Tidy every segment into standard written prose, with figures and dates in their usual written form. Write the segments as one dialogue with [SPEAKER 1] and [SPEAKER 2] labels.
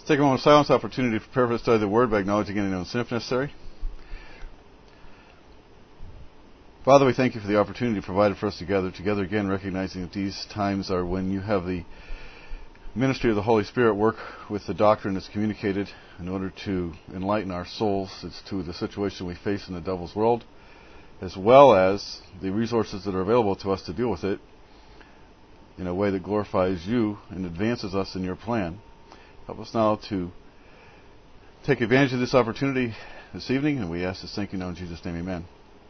[SPEAKER 1] Let's take a moment of silence, opportunity to prepare for the study of the Word by acknowledging any known sin if necessary. Father, we thank you for the opportunity provided for us to gather together again, recognizing that these times are when you have the ministry of the Holy Spirit work with the doctrine that's communicated in order to enlighten our souls as to the situation we face in the devil's world, as well as the resources that are available to us to deal with it in a way that glorifies you and advances us in your plan. Help us now to take advantage of this opportunity this evening, and we ask this thank you now in Jesus' name, amen.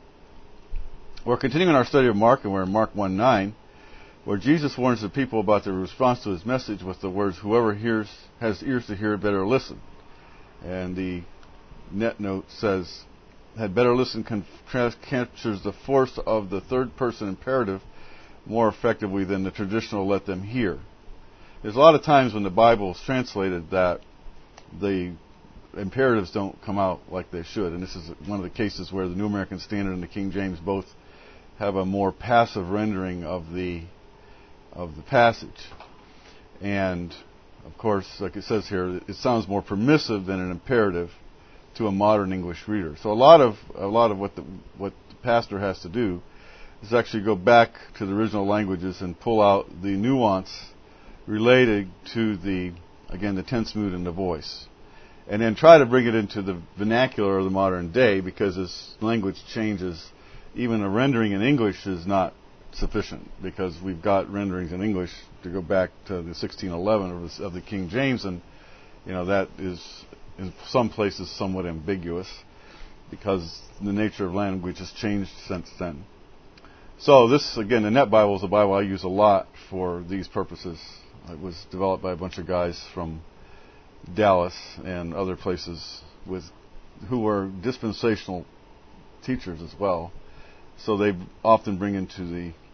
[SPEAKER 1] We're continuing our study of Mark, and we're in Mark 1:9, where Jesus warns the people about their response to his message with the words, "Whoever has ears to hear, better listen." And the net note says, "Had better listen" captures the force of the third person imperative more effectively than the traditional "let them hear." There's a lot of times when the Bible is translated that the imperatives don't come out like they should, and this is one of the cases where the New American Standard and the King James both have a more passive rendering of the passage. And of course, like it says here, it sounds more permissive than an imperative to a modern English reader. So a lot of what the pastor has to do is actually go back to the original languages and pull out the nuance related to the tense mood and the voice, and then try to bring it into the vernacular of the modern day, because as language changes, even a rendering in English is not sufficient, because we've got renderings in English to go back to the 1611 of the King James, and that is in some places somewhat ambiguous because the nature of language has changed since then. So this, again, the Net Bible is a Bible I use a lot for these purposes. It was developed by a bunch of guys from Dallas and other places who were dispensational teachers as well. So they often bring into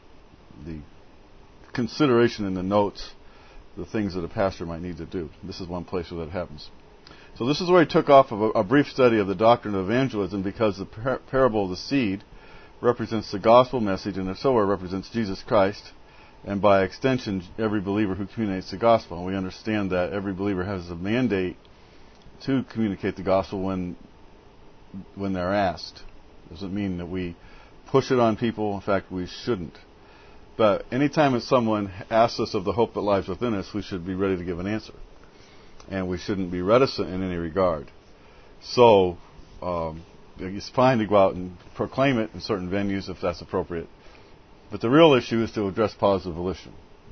[SPEAKER 1] the consideration in the notes the things that a pastor might need to do. This is one place where that happens. So this is where he took off of a brief study of the doctrine of evangelism, because the parable of the seed represents the gospel message, and the sower represents Jesus Christ, and by extension, every believer who communicates the gospel. And we understand that every believer has a mandate to communicate the gospel when they're asked. Doesn't mean that we push it on people. In fact, we shouldn't. But anytime that someone asks us of the hope that lies within us, we should be ready to give an answer. And we shouldn't be reticent in any regard. So, it's fine to go out and proclaim it in certain venues if that's appropriate. But the real issue is to address positive volition.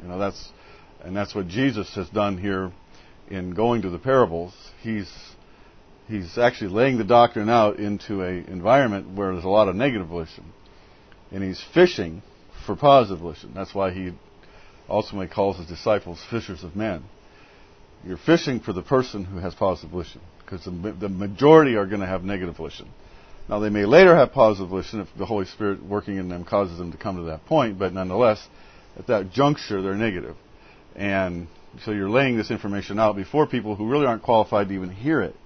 [SPEAKER 1] That's what Jesus has done here in going to the parables. He's actually laying the doctrine out into an environment where there's a lot of negative volition, and he's fishing for positive volition. That's why he ultimately calls his disciples fishers of men. You're fishing for the person who has positive volition, because the majority are going to have negative volition. Now, they may later have positive volition if the Holy Spirit working in them causes them to come to that point, but nonetheless, at that juncture, they're negative. And so you're laying this information out before people who really aren't qualified to even hear it.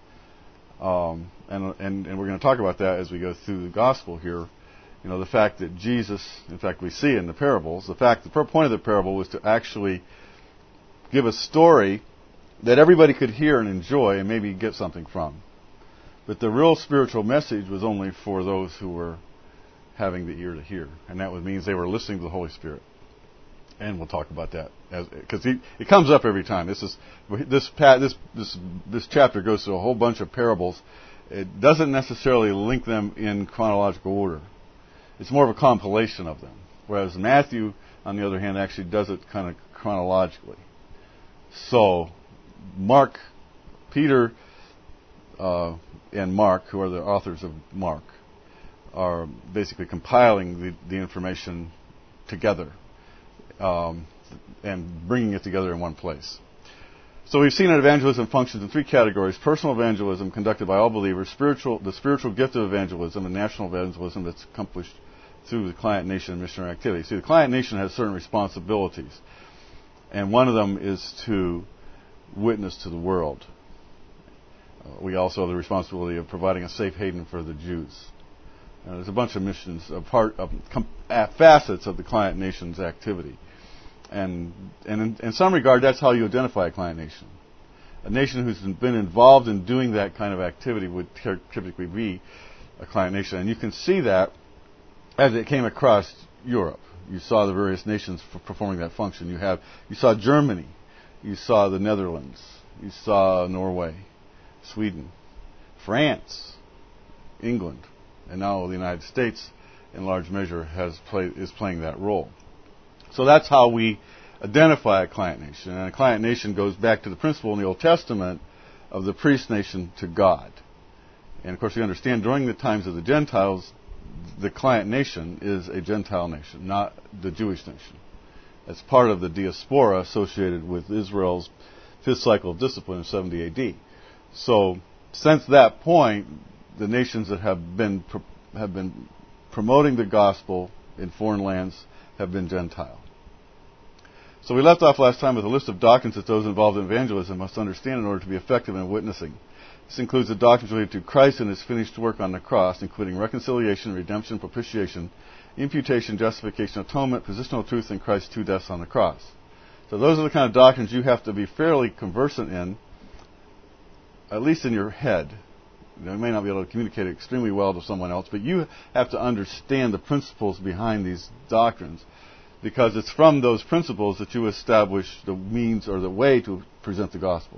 [SPEAKER 1] And we're going to talk about that as we go through the gospel here. The fact that Jesus, in fact, we see in the parables, the point of the parable was to actually give a story that everybody could hear and enjoy and maybe get something from. But the real spiritual message was only for those who were having the ear to hear, and that means they were listening to the Holy Spirit. And we'll talk about that because it comes up every time. This chapter goes through a whole bunch of parables. It doesn't necessarily link them in chronological order. It's more of a compilation of them, whereas Matthew, on the other hand, actually does it kind of chronologically. So Peter, and Mark, who are the authors of Mark, are basically compiling the information together and bringing it together in one place. So we've seen that evangelism functions in three categories: personal evangelism conducted by all believers, the spiritual gift of evangelism, and national evangelism that's accomplished through the client nation and missionary activity. See, the client nation has certain responsibilities, and one of them is to witness to the world. We also have the responsibility of providing a safe haven for the Jews. There's a bunch of missions, facets of the client nation's activity. And in some regard, that's how you identify a client nation. A nation who's been involved in doing that kind of activity would typically be a client nation. And you can see that as it came across Europe. You saw the various nations performing that function. You saw Germany, you saw the Netherlands, you saw Norway, Sweden, France, England, and now the United States, in large measure, is playing that role. So that's how we identify a client nation. And a client nation goes back to the principle in the Old Testament of the priest nation to God. And of course, you understand during the times of the Gentiles, the client nation is a Gentile nation, not the Jewish nation. It's part of the diaspora associated with Israel's fifth cycle of discipline in 70 AD. So, since that point, the nations that have been promoting the gospel in foreign lands have been Gentile. So we left off last time with a list of doctrines that those involved in evangelism must understand in order to be effective in witnessing. This includes the doctrines related to Christ and His finished work on the cross, including reconciliation, redemption, propitiation, imputation, justification, atonement, positional truth, and Christ's two deaths on the cross. So those are the kind of doctrines you have to be fairly conversant in, at least in your head. You may not be able to communicate it extremely well to someone else, but you have to understand the principles behind these doctrines, because it's from those principles that you establish the means or the way to present the gospel.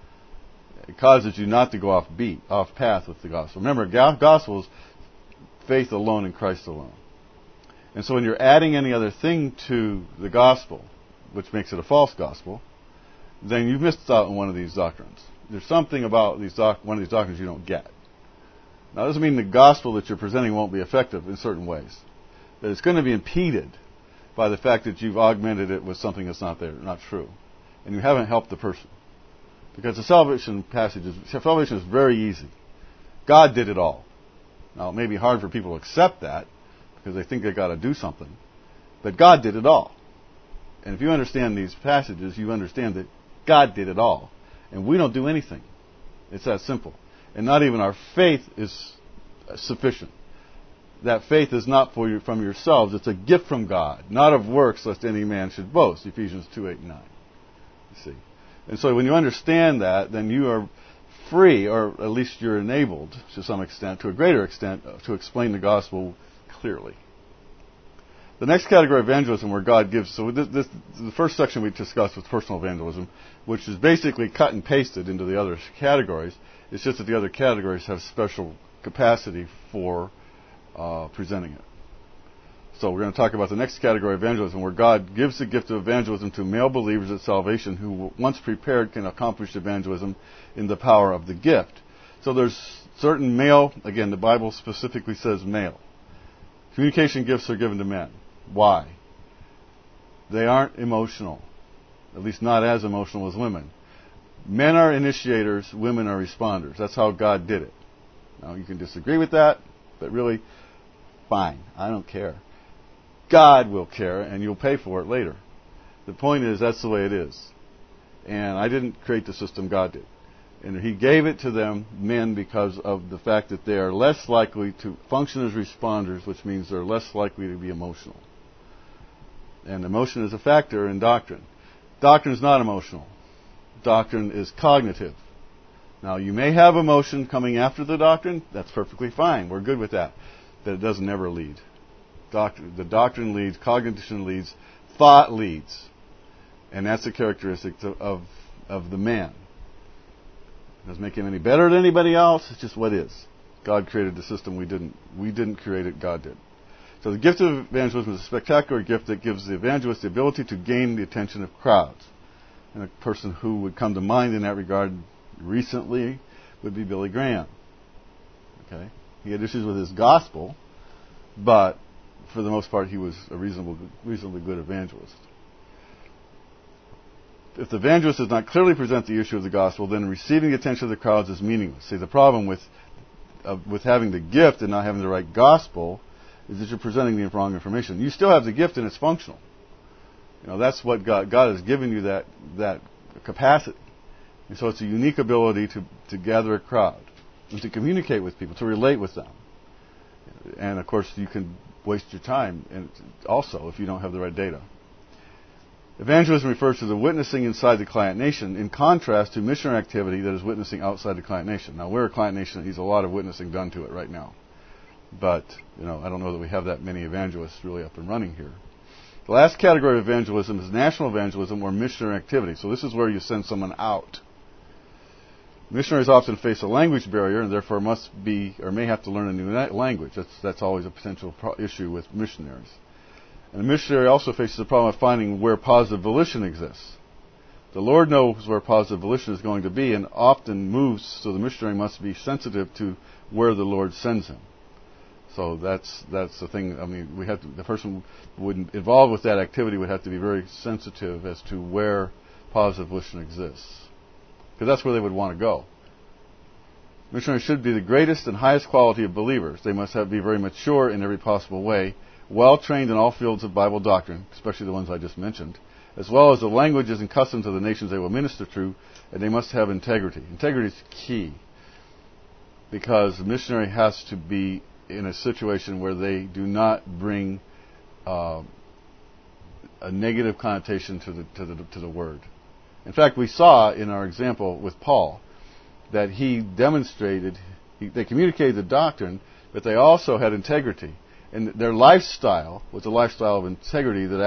[SPEAKER 1] It causes you not to go off path with the gospel. Remember, gospel is faith alone in Christ alone. And so when you're adding any other thing to the gospel, which makes it a false gospel, then you've missed out on one of these doctrines. There's something about one of these doctrines you don't get. Now, it doesn't mean the gospel that you're presenting won't be effective in certain ways. That it's going to be impeded by the fact that you've augmented it with something that's not there, not true. And you haven't helped the person. Because the salvation is very easy. God did it all. Now, it may be hard for people to accept that, because they think they've got to do something. But God did it all. And if you understand these passages, you understand that God did it all. And we don't do anything. It's that simple. And not even our faith is sufficient. That faith is not from yourselves. It's a gift from God, not of works, lest any man should boast. Ephesians 2:8 and 9. You see. And so when you understand that, then you are free, or at least you're enabled to some extent, to a greater extent, to explain the gospel clearly. The next category of evangelism where God gives, so the first section we discussed was personal evangelism, which is basically cut and pasted into the other categories. It's just that the other categories have special capacity for presenting it. So we're going to talk about the next category of evangelism, where God gives the gift of evangelism to male believers at salvation who, once prepared, can accomplish evangelism in the power of the gift. So there's certain male, again, the Bible specifically says male. Communication gifts are given to men. Why? They aren't emotional, at least not as emotional as women. Men are initiators, women are responders. That's how God did it. Now, you can disagree with that, but really, fine. I don't care. God will care, and you'll pay for it later. The point is, that's the way it is. And I didn't create the system, God did. And He gave it to them, men, because of the fact that they are less likely to function as responders, which means they're less likely to be emotional. And emotion is a factor in doctrine. Doctrine is not emotional. Doctrine is cognitive. Now, you may have emotion coming after the doctrine. That's perfectly fine. We're good with that. But it doesn't ever lead. The doctrine leads, cognition leads, thought leads. And that's a characteristic of the man. It doesn't make him any better than anybody else. It's just what is. God created the system. We didn't create it. God did. So the gift of evangelism is a spectacular gift that gives the evangelist the ability to gain the attention of crowds. And a person who would come to mind in that regard recently would be Billy Graham. Okay? He had issues with his gospel, but for the most part he was a reasonably good evangelist. If the evangelist does not clearly present the issue of the gospel, then receiving the attention of the crowds is meaningless. See, the problem with having the gift and not having the right gospel is that you're presenting the wrong information. You still have the gift and it's functional. You know, that's what God has given you, that capacity. And so it's a unique ability to gather a crowd and to communicate with people, to relate with them. And of course, you can waste your time, and also if you don't have the right data. Evangelism refers to the witnessing inside the client nation, in contrast to missionary activity that is witnessing outside the client nation. Now, we're a client nation that needs a lot of witnessing done to it right now. But, I don't know that we have that many evangelists really up and running here. The last category of evangelism is national evangelism or missionary activity. So this is where you send someone out. Missionaries often face a language barrier and therefore must be or may have to learn a new language. That's always a potential issue with missionaries. And a missionary also faces the problem of finding where positive volition exists. The Lord knows where positive volition is going to be and often moves, so the missionary must be sensitive to where the Lord sends him. So that's the thing. I mean, the person involved with that activity would have to be very sensitive as to where positive volition exists, because that's where they would want to go. Missionaries should be the greatest and highest quality of believers. They must be very mature in every possible way, well trained in all fields of Bible doctrine, especially the ones I just mentioned, as well as the languages and customs of the nations they will minister to, and they must have integrity. Integrity is key, because the missionary has to be in a situation where they do not bring a negative connotation to the word. In fact, we saw in our example with Paul that he demonstrated, they communicated the doctrine, but they also had integrity. And their lifestyle was a lifestyle of integrity that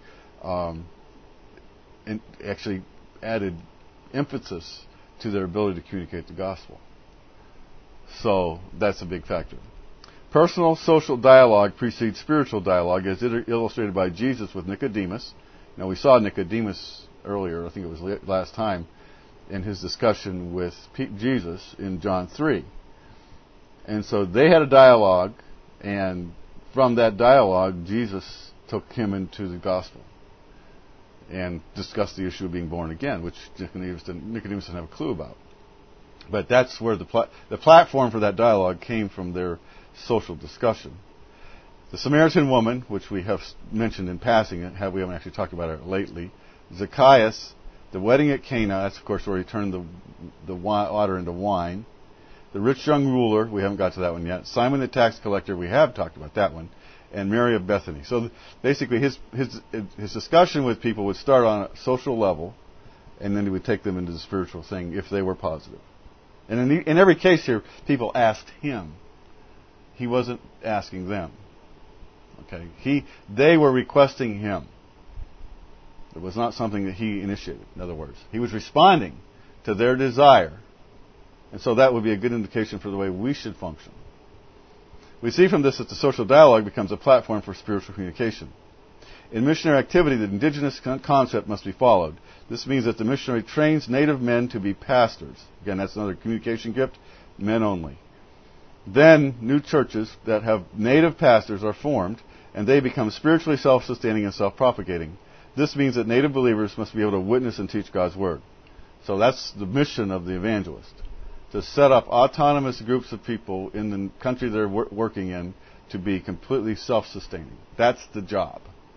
[SPEAKER 1] actually added emphasis to their ability to communicate the gospel. So that's a big factor. Personal social dialogue precedes spiritual dialogue, as illustrated by Jesus with Nicodemus. Now, we saw Nicodemus earlier, I think it was last time, in his discussion with Jesus in John 3. And so they had a dialogue, and from that dialogue, Jesus took him into the gospel and discussed the issue of being born again, which Nicodemus didn't have a clue about. But that's where the platform for that dialogue came from, their social discussion. The Samaritan woman, which we have mentioned in passing, we haven't actually talked about it lately. Zacchaeus, the wedding at Cana, that's of course where he turned the water into wine. The rich young ruler, we haven't got to that one yet. Simon the tax collector, we have talked about that one. And Mary of Bethany. So basically his discussion with people would start on a social level, and then he would take them into the spiritual thing if they were positive. And in every case here, people asked him. He wasn't asking them. Okay, they were requesting him. It was not something that he initiated. In other words, he was responding to their desire, and so that would be a good indication for the way we should function. We see from this that the social dialogue becomes a platform for spiritual communication. In missionary activity, the indigenous concept must be followed. This means that the missionary trains native men to be pastors. Again, that's another communication gift, men only. Then new churches that have native pastors are formed, and they become spiritually self-sustaining and self-propagating. This means that native believers must be able to witness and teach God's Word. So that's the mission of the evangelist, to set up autonomous groups of people in the country they're working in to be completely self-sustaining. That's the job.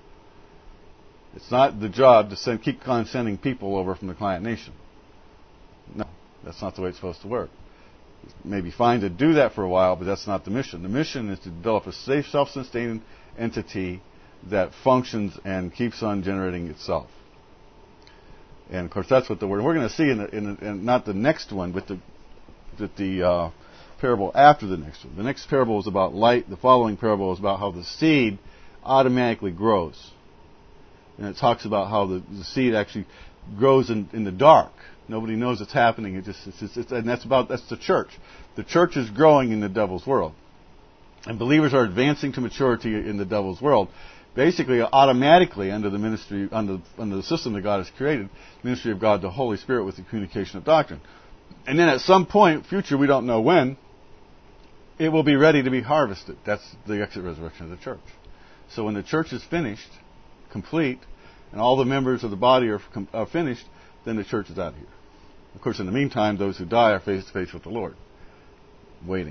[SPEAKER 1] It's not the job to keep on sending people over from the client nation. No, that's not the way it's supposed to work. It may be fine to do that for a while, but that's not the mission. The mission is to develop a safe, self-sustaining entity that functions and keeps on generating itself. And of course, that's what we're going to see in not the next one, but the parable after the next one. The next parable is about light. The following parable is about how the seed automatically grows. And it talks about how the seed actually grows in the dark. Nobody knows it's happening. And that's the church. The church is growing in the devil's world. And believers are advancing to maturity in the devil's world. Basically, automatically, under the ministry, under the system that God has created, ministry of God, the Holy Spirit, with the communication of doctrine. And then at some point, future, we don't know when, it will be ready to be harvested. That's the exit resurrection of the church. So when the church is finished, complete, and all the members of the body are finished, then the church is out of here. Of course, in the meantime, those who die are face to face with the Lord, waiting.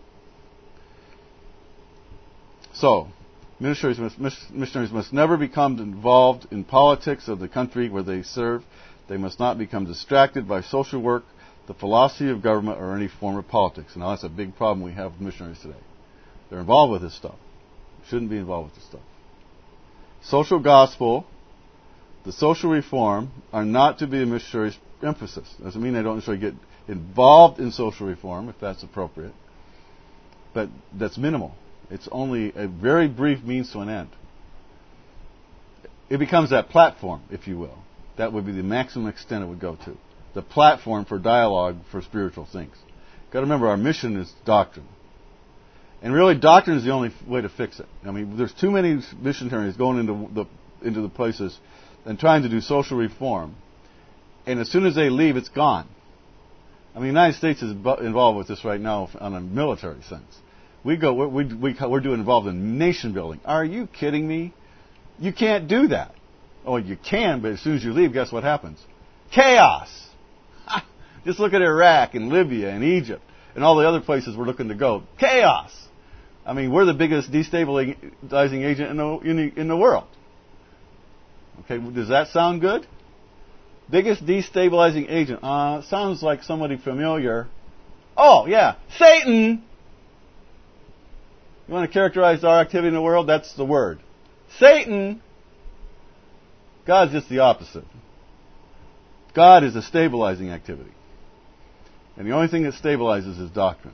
[SPEAKER 1] So, missionaries must never become involved in politics of the country where they serve. They must not become distracted by social work, the philosophy of government, or any form of politics. Now, that's a big problem we have with missionaries today. They're involved with this stuff. Shouldn't be involved with this stuff. Social gospel The social reform are not to be a missionary's emphasis. Doesn't mean they don't necessarily get involved in social reform, if that's appropriate. But that's minimal. It's only a very brief means to an end. It becomes that platform, if you will. That would be the maximum extent it would go to. The platform for dialogue for spiritual things. Got to remember, our mission is doctrine. And really, doctrine is the only way to fix it. I mean, there's too many missionaries going into the places and trying to do social reform. And as soon as they leave, it's gone. I mean, the United States is involved with this right now on a military sense. We're doing involved in nation building. Are you kidding me? You can't do that. Oh, you can, but as soon as you leave, guess what happens? Chaos! Just look at Iraq and Libya and Egypt and all the other places we're looking to go. Chaos! I mean, we're the biggest destabilizing agent in the world. Okay, does that sound good? Biggest destabilizing agent. Sounds like somebody familiar. Oh, yeah, Satan! You want to characterize our activity in the world? That's the word. Satan! God's just the opposite. God is a stabilizing activity. And the only thing that stabilizes is doctrine.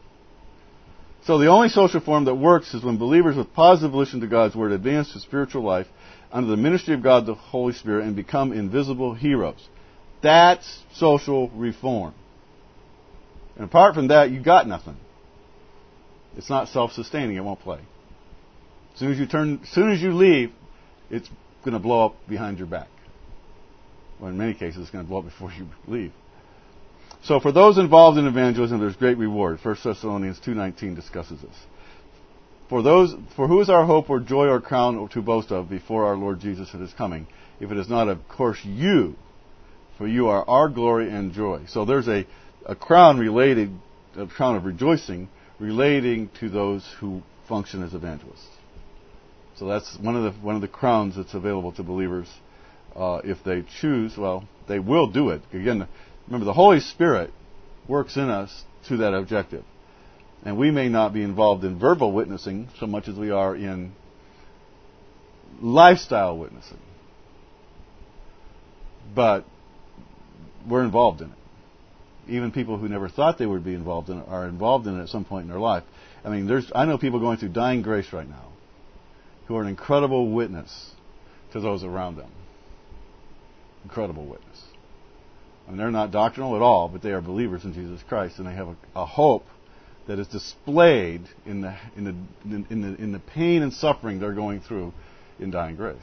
[SPEAKER 1] So the only social form that works is when believers with positive volition to God's Word advance to spiritual life under the ministry of God the Holy Spirit and become invisible heroes. That's social reform. And apart from that, you got nothing. It's not self-sustaining. It won't play. As soon as you leave, it's going to blow up behind your back. Well, in many cases, it's going to blow up before you leave. So for those involved in evangelism, there's great reward. 1 Thessalonians 2:19 discusses this. For who is our hope or joy or crown to boast of before our Lord Jesus at His coming? If it is not, of course, you, for you are our glory and joy. So there's a crown a crown of rejoicing relating to those who function as evangelists. So that's one of the crowns that's available to believers if they choose. Well, they will do it. Again, remember, the Holy Spirit works in us to that objective. And we may not be involved in verbal witnessing so much as we are in lifestyle witnessing. But we're involved in it. Even people who never thought they would be involved in it are involved in it at some point in their life. I mean, I know people going through dying grace right now who are an incredible witness to those around them. Incredible witness. I mean, they're not doctrinal at all, but they are believers in Jesus Christ, and they have a hope that is displayed in the pain and suffering they're going through in dying grace.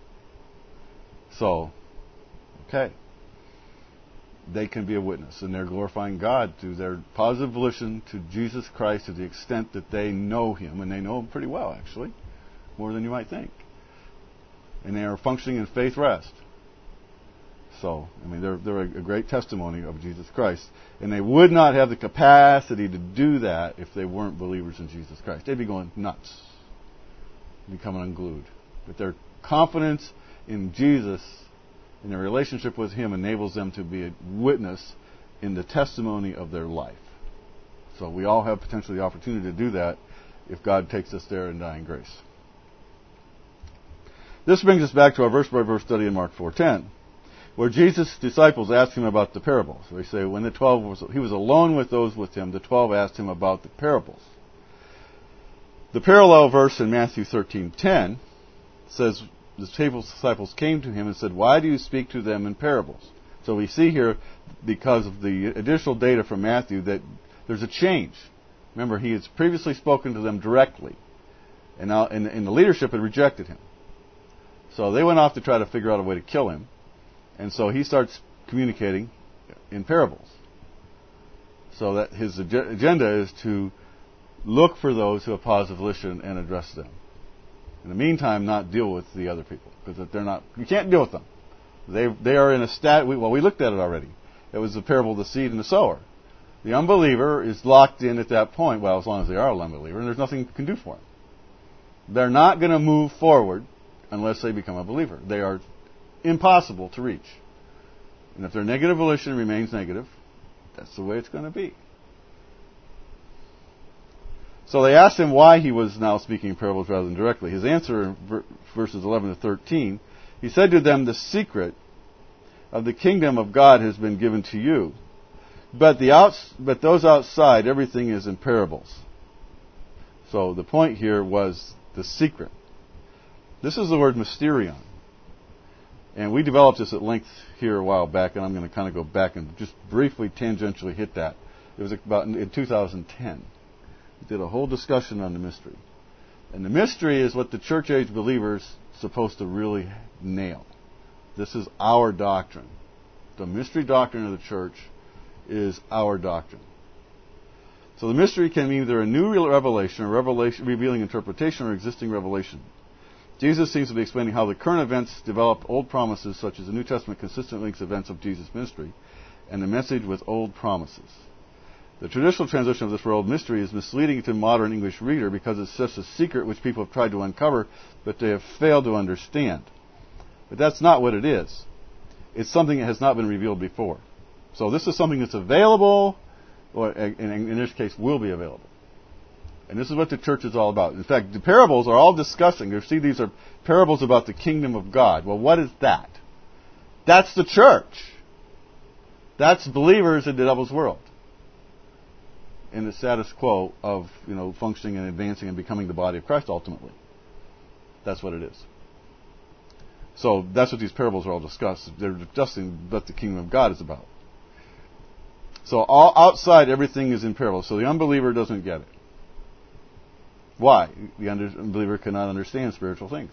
[SPEAKER 1] So, okay, they can be a witness, and they're glorifying God through their positive volition to Jesus Christ to the extent that they know Him, and they know Him pretty well, actually, more than you might think. And they are functioning in faith rest. So, I mean, they're a great testimony of Jesus Christ. And they would not have the capacity to do that if they weren't believers in Jesus Christ. They'd be going nuts, becoming unglued. But their confidence in Jesus and their relationship with Him enables them to be a witness in the testimony of their life. So we all have potentially the opportunity to do that if God takes us there in dying grace. This brings us back to our verse-by-verse study in Mark 4:10. Where Jesus' disciples asked Him about the parables. They say when He was alone with those with Him, the 12 asked Him about the parables. The parallel verse in Matthew 13:10 says the disciples came to Him and said, "Why do you speak to them in parables?" So we see here, because of the additional data from Matthew, that there's a change. Remember, He has previously spoken to them directly, and now and the leadership had rejected Him. So they went off to try to figure out a way to kill Him. And so He starts communicating in parables. So that His agenda is to look for those who have positive volition and address them. In the meantime, not deal with the other people, because you can't deal with them. They are in a stat. We looked at it already. It was the parable of the seed and the sower. The unbeliever is locked in at that point. Well, as long as they are an unbeliever, and there's nothing you can do for them. They're not going to move forward unless they become a believer. They are impossible to reach. And if their negative volition remains negative, that's the way it's going to be. So they asked Him why He was now speaking in parables rather than directly. His answer in verses 11 to 13 He said to them, the secret of the kingdom of God has been given to you. But those outside, everything is in parables. So the point here was the secret. This is the word mysterion. And we developed this at length here a while back, and I'm going to kind of go back and just briefly, tangentially hit that. It was about in 2010. We did a whole discussion on the mystery. And the mystery is what the church age believers are supposed to really nail. This is our doctrine. The mystery doctrine of the church is our doctrine. So the mystery can mean either a new revelation, or revelation revealing interpretation, or existing revelation. Jesus seems to be explaining how the current events develop old promises, such as the New Testament consistently links events of Jesus' ministry and the message with old promises. The traditional translation of this word mystery is misleading to modern English reader because it's just a secret which people have tried to uncover, but they have failed to understand. But that's not what it is. It's something that has not been revealed before. So this is something that's available, or in this case will be available. And this is what the church is all about. In fact, the parables are all discussing. You see, these are parables about the kingdom of God. Well, what is that? That's the church. That's believers in the devil's world, in the status quo of functioning and advancing and becoming the body of Christ ultimately. That's what it is. So that's what these parables are all discussing. They're discussing what the kingdom of God is about. So all outside, everything is in parables. So the unbeliever doesn't get it. Why? The unbeliever cannot understand spiritual things.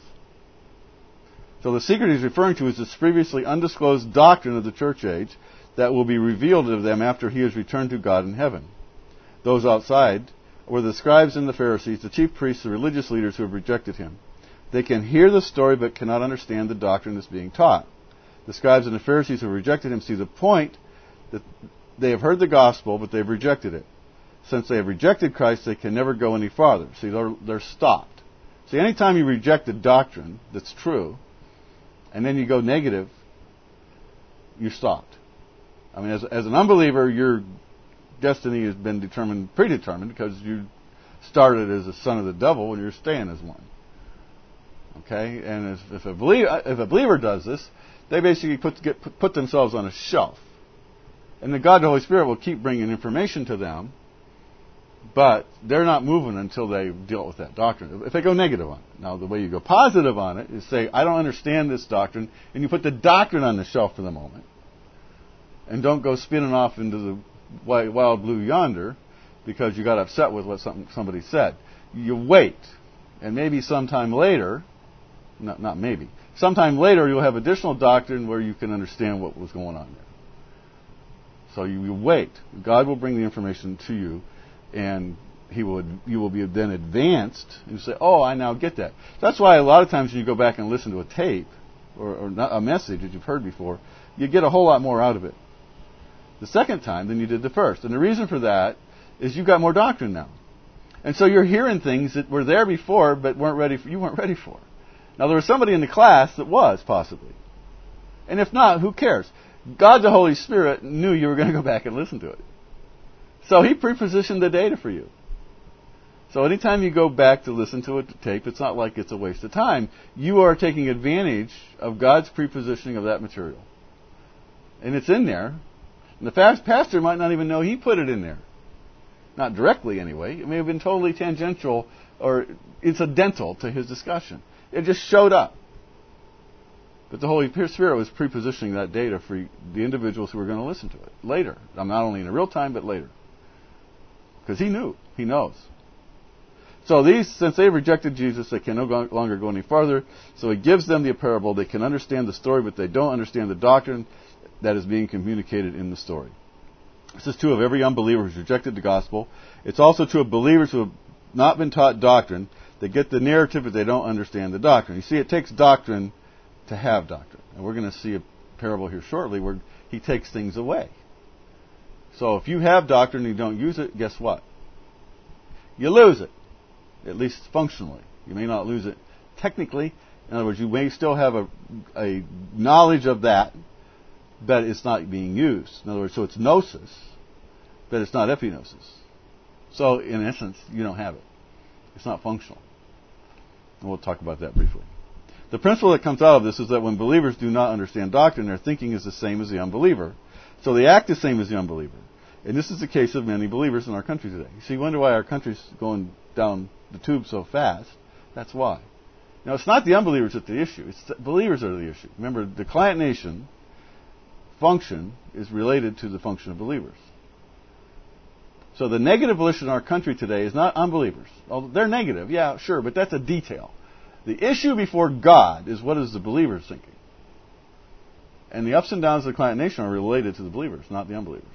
[SPEAKER 1] So the secret he's referring to is this previously undisclosed doctrine of the church age that will be revealed to them after he has returned to God in heaven. Those outside were the scribes and the Pharisees, the chief priests, the religious leaders who have rejected him. They can hear the story but cannot understand the doctrine that's being taught. The scribes and the Pharisees who have rejected him see the point that they have heard the gospel, but they've rejected it. Since they have rejected Christ, they can never go any farther. See, they're stopped. See, anytime you reject a doctrine that's true, and then you go negative, you're stopped. I mean, as an unbeliever, your destiny has been predetermined, because you started as a son of the devil and you're staying as one. Okay? And if a believer does this, they basically put themselves on a shelf. And the God, the Holy Spirit, will keep bringing information to them, but they're not moving until they deal with that doctrine. If they go negative on it. Now, the way you go positive on it is say, I don't understand this doctrine, and you put the doctrine on the shelf for the moment, and don't go spinning off into the wild blue yonder because you got upset with what somebody said. You wait, and maybe sometime later, not maybe, sometime later you'll have additional doctrine where you can understand what was going on there. So you wait. God will bring the information to you, and you will be then advanced. You say, oh, I now get that. That's why a lot of times when you go back and listen to a tape or a message that you've heard before, you get a whole lot more out of it the second time than you did the first. And the reason for that is you've got more doctrine now. And so you're hearing things that were there before but you weren't ready for. Now, there was somebody in the class that was, possibly. And if not, who cares? God, the Holy Spirit, knew you were going to go back and listen to it. So He prepositioned the data for you. So anytime you go back to listen to a tape, it's not like it's a waste of time. You are taking advantage of God's prepositioning of that material. And it's in there. And the pastor might not even know he put it in there. Not directly, anyway. It may have been totally tangential or incidental to his discussion. It just showed up. But the Holy Spirit was prepositioning that data for the individuals who were going to listen to it later. Not only in real time, but later. Because He knew. He knows. So since they rejected Jesus, they can no longer go any farther. So He gives them the parable. They can understand the story, but they don't understand the doctrine that is being communicated in the story. This is true of every unbeliever who's rejected the gospel. It's also true of believers who have not been taught doctrine. They get the narrative, but they don't understand the doctrine. You see, it takes doctrine to have doctrine. And we're going to see a parable here shortly where He takes things away. So if you have doctrine and you don't use it, guess what? You lose it. At least functionally. You may not lose it technically. In other words, you may still have a knowledge of that, but it's not being used. In other words, so it's gnosis, but it's not epignosis. So in essence, you don't have it. It's not functional. And we'll talk about that briefly. The principle that comes out of this is that when believers do not understand doctrine, their thinking is the same as the unbeliever. So they act the same as the unbeliever. And this is the case of many believers in our country today. So you wonder why our country's going down the tube so fast. That's why. Now, it's not the unbelievers that's the issue. It's the believers that are the issue. Remember, the client nation function is related to the function of believers. So the negative volition in our country today is not unbelievers. Although they're negative, yeah, sure, but that's a detail. The issue before God is what is the believers thinking. And the ups and downs of the client nation are related to the believers, not the unbelievers.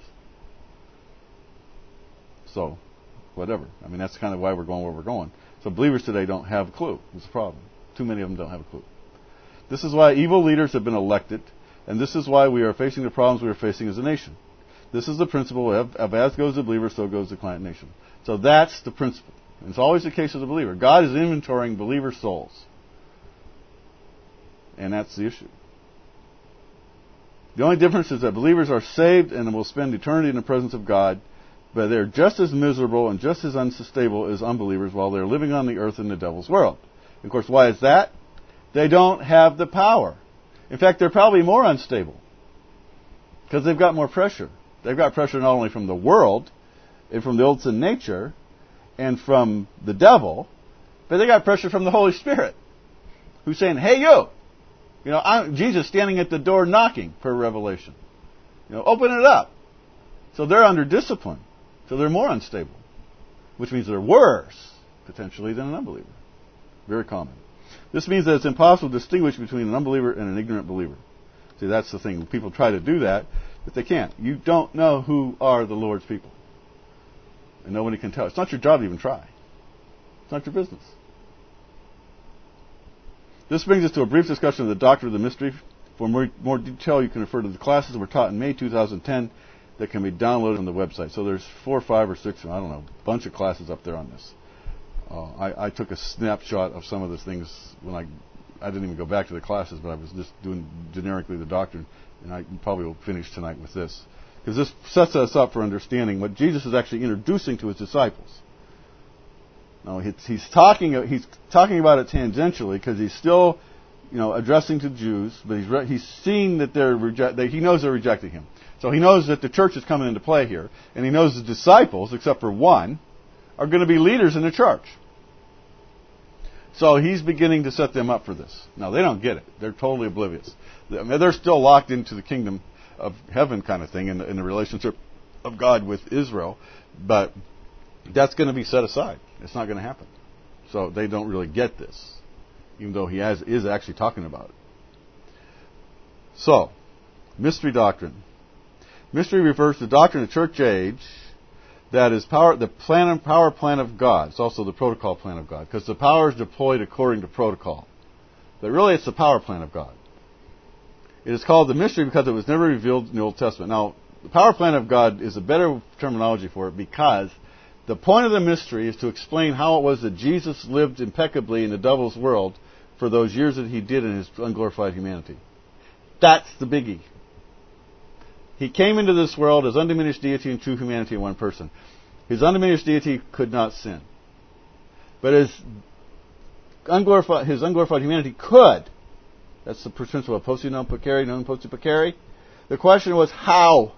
[SPEAKER 1] So, whatever. I mean, that's kind of why we're going where we're going. So believers today don't have a clue. It's a problem. Too many of them don't have a clue. This is why evil leaders have been elected, and this is why we are facing the problems we are facing as a nation. This is the principle of as goes the believer, so goes the client nation. So that's the principle. And it's always the case of the believer. God is inventorying believer souls. And that's the issue. The only difference is that believers are saved and will spend eternity in the presence of God, but they're just as miserable and just as unstable as unbelievers while they're living on the earth in the devil's world. Of course, why is that? They don't have the power. In fact, they're probably more unstable because they've got more pressure. They've got pressure not only from the world and from the old sin nature and from the devil, but they got pressure from the Holy Spirit, who's saying, "Hey, you! You know, Jesus standing at the door knocking," per Revelation. You know, open it up. So they're under discipline. So they're more unstable, which means they're worse, potentially, than an unbeliever. Very common. This means that it's impossible to distinguish between an unbeliever and an ignorant believer. See, that's the thing. People try to do that, but they can't. You don't know who are the Lord's people. And nobody can tell. It's not your job to even try. It's not your business. This brings us to a brief discussion of the doctrine of the mystery. For more detail, you can refer to the classes that were taught in May 2010 that can be downloaded on the website. So there's 4 or 5 or 6, I don't know, a bunch of classes up there on this. I took a snapshot of some of the things when I didn't even go back to the classes, but I was just doing generically the doctrine, and I probably will finish tonight with this. Because this sets us up for understanding what Jesus is actually introducing to his disciples. Now, he's talking about it tangentially because he's still, addressing to Jews, but he's seeing that he knows they're rejecting him. So he knows that the church is coming into play here, and he knows the disciples, except for one, are going to be leaders in the church. So he's beginning to set them up for this. Now, they don't get it. They're totally oblivious. They're still locked into the kingdom of heaven kind of thing in the relationship of God with Israel, but that's going to be set aside. It's not going to happen. So they don't really get this, even though he is actually talking about it. So, mystery doctrine. Mystery refers to the doctrine of the church age that is the power plan of God. It's also the protocol plan of God, because the power is deployed according to protocol. But really, it's the power plan of God. It is called the mystery because it was never revealed in the Old Testament. Now, the power plan of God is a better terminology for it because the point of the mystery is to explain how it was that Jesus lived impeccably in the devil's world for those years that he did in his unglorified humanity. That's the biggie. He came into this world as undiminished deity and true humanity in one person. His undiminished deity could not sin. But his unglorified humanity could. That's the principle of posse non pecare, non posse pecare. The question was how?